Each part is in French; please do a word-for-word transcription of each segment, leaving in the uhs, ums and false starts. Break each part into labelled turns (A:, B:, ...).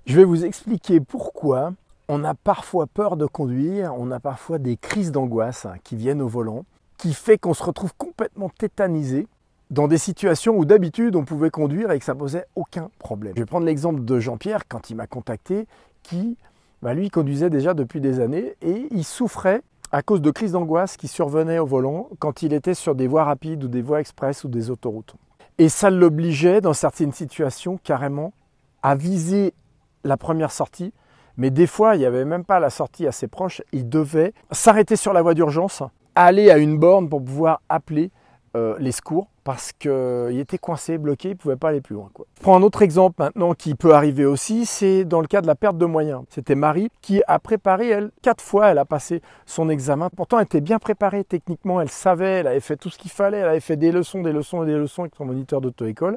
A: Je vais vous expliquer pourquoi on a parfois peur de conduire, on a parfois des crises d'angoisse qui viennent au volant, qui fait qu'on se retrouve complètement tétanisé dans des situations où d'habitude on pouvait conduire et que ça posait aucun problème. Je vais prendre l'exemple de Jean-Pierre quand il m'a contacté, qui bah lui conduisait déjà depuis des années et il souffrait à cause de crises d'angoisse qui survenaient au volant quand il était sur des voies rapides ou des voies express ou des autoroutes. Et ça l'obligeait dans certaines situations carrément à viser la première sortie, mais des fois il n'y avait même pas la sortie assez proche, il devait s'arrêter sur la voie d'urgence, aller à une borne pour pouvoir appeler euh, les secours parce qu'il était coincé, bloqué, il ne pouvait pas aller plus loin, quoi. Je prends un autre exemple maintenant qui peut arriver aussi, c'est dans le cas de la perte de moyens. C'était Marie qui a préparé, elle, quatre fois, elle a passé son examen. Pourtant, elle était bien préparée techniquement, elle savait, elle avait fait tout ce qu'il fallait, elle avait fait des leçons, des leçons et des leçons avec son moniteur d'auto-école.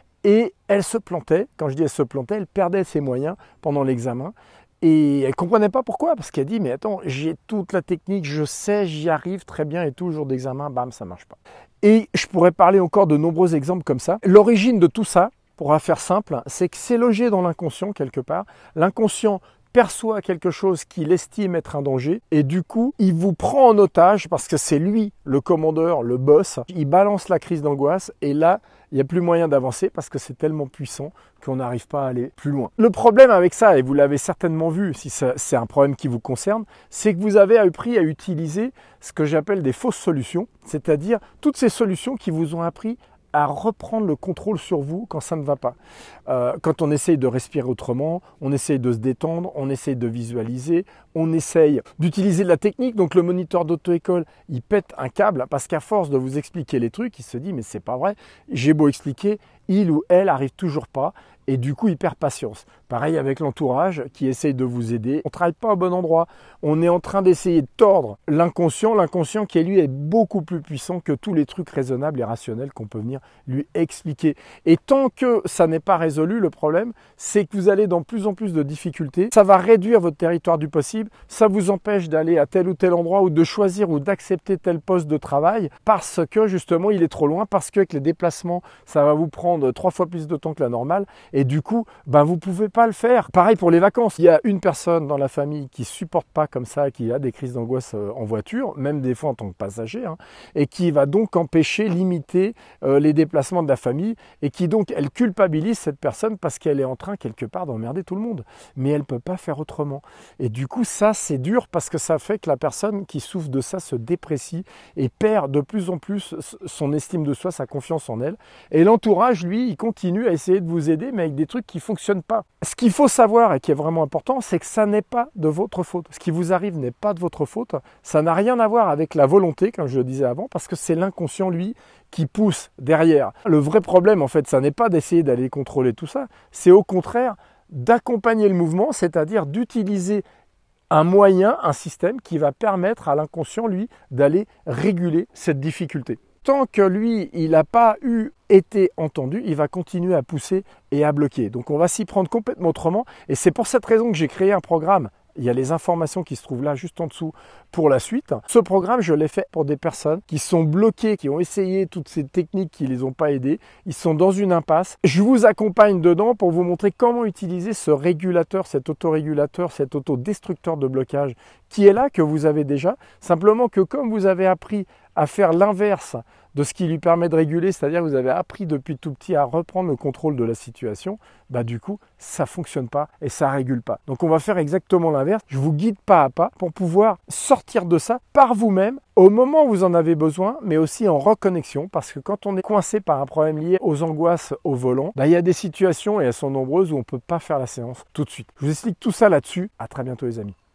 A: Et elle se plantait, quand je dis elle se plantait, elle perdait ses moyens pendant l'examen. Et elle ne comprenait pas pourquoi, parce qu'elle dit, mais attends, j'ai toute la technique, je sais, j'y arrive très bien et tout, le jour d'examen, bam, ça ne marche pas. Et je pourrais parler encore de nombreux exemples comme ça. L'origine de tout ça, pour faire simple, c'est que c'est logé dans l'inconscient quelque part. L'inconscient perçoit quelque chose qu'il estime être un danger et du coup, il vous prend en otage parce que c'est lui, le commandeur, le boss. Il balance la crise d'angoisse et là, il n'y a plus moyen d'avancer parce que c'est tellement puissant qu'on n'arrive pas à aller plus loin. Le problème avec ça, et vous l'avez certainement vu si c'est un problème qui vous concerne, c'est que vous avez appris à utiliser ce que j'appelle des fausses solutions, c'est-à-dire toutes ces solutions qui vous ont appris à reprendre le contrôle sur vous quand ça ne va pas. Euh, quand on essaye de respirer autrement, on essaye de se détendre, on essaye de visualiser, on essaye d'utiliser de la technique. Donc le moniteur d'auto-école, il pète un câble parce qu'à force de vous expliquer les trucs, il se dit mais c'est pas vrai, j'ai beau expliquer, il ou elle arrive toujours pas et du coup il perd patience. Pareil avec l'entourage qui essaye de vous aider. On ne travaille pas au bon endroit. On est en train d'essayer de tordre l'inconscient. L'inconscient qui lui est beaucoup plus puissant que tous les trucs raisonnables et rationnels qu'on peut venir lui expliquer. Et tant que ça n'est pas résolu, le problème, c'est que vous allez dans plus en plus de difficultés. Ça va réduire votre territoire du possible. Ça vous empêche d'aller à tel ou tel endroit ou de choisir ou d'accepter tel poste de travail parce que justement il est trop loin, parce qu'avec les déplacements, ça va vous prendre trois fois plus de temps que la normale. Et du coup, ben, vous ne pouvez pas le faire. Pareil pour les vacances. Il y a une personne dans la famille qui ne supporte pas comme ça, qui a des crises d'angoisse en voiture, même des fois en tant que passager, hein, et qui va donc empêcher, limiter euh, les déplacements de la famille, et qui donc, elle culpabilise cette personne parce qu'elle est en train quelque part d'emmerder tout le monde. Mais elle ne peut pas faire autrement. Et du coup, ça, c'est dur parce que ça fait que la personne qui souffre de ça se déprécie et perd de plus en plus son estime de soi, sa confiance en elle. Et l'entourage, lui, il continue à essayer de vous aider, mais avec des trucs qui ne fonctionnent pas. Ce qu'il faut savoir et qui est vraiment important, c'est que ça n'est pas de votre faute. Ce qui vous arrive n'est pas de votre faute. Ça n'a rien à voir avec la volonté, comme je le disais avant, parce que c'est l'inconscient, lui, qui pousse derrière. Le vrai problème, en fait, ça n'est pas d'essayer d'aller contrôler tout ça. C'est au contraire d'accompagner le mouvement, c'est-à-dire d'utiliser un moyen, un système qui va permettre à l'inconscient, lui, d'aller réguler cette difficulté. Tant que lui, il n'a pas eu été entendu, il va continuer à pousser et à bloquer. Donc on va s'y prendre complètement autrement. Et c'est pour cette raison que j'ai créé un programme. Il y a les informations qui se trouvent là, juste en dessous, pour la suite. Ce programme, je l'ai fait pour des personnes qui sont bloquées, qui ont essayé toutes ces techniques qui ne les ont pas aidées. Ils sont dans une impasse. Je vous accompagne dedans pour vous montrer comment utiliser ce régulateur, cet autorégulateur, cet autodestructeur de blocage qui est là, que vous avez déjà. Simplement que comme vous avez appris à faire l'inverse de ce qui lui permet de réguler, c'est-à-dire que vous avez appris depuis tout petit à reprendre le contrôle de la situation, bah du coup, ça ne fonctionne pas et ça ne régule pas. Donc on va faire exactement l'inverse. Je vous guide pas à pas pour pouvoir sortir de ça par vous-même au moment où vous en avez besoin, mais aussi en reconnexion, parce que quand on est coincé par un problème lié aux angoisses au volant, bah, il y a des situations, et elles sont nombreuses, où on ne peut pas faire la séance tout de suite. Je vous explique tout ça là-dessus. À très bientôt les amis.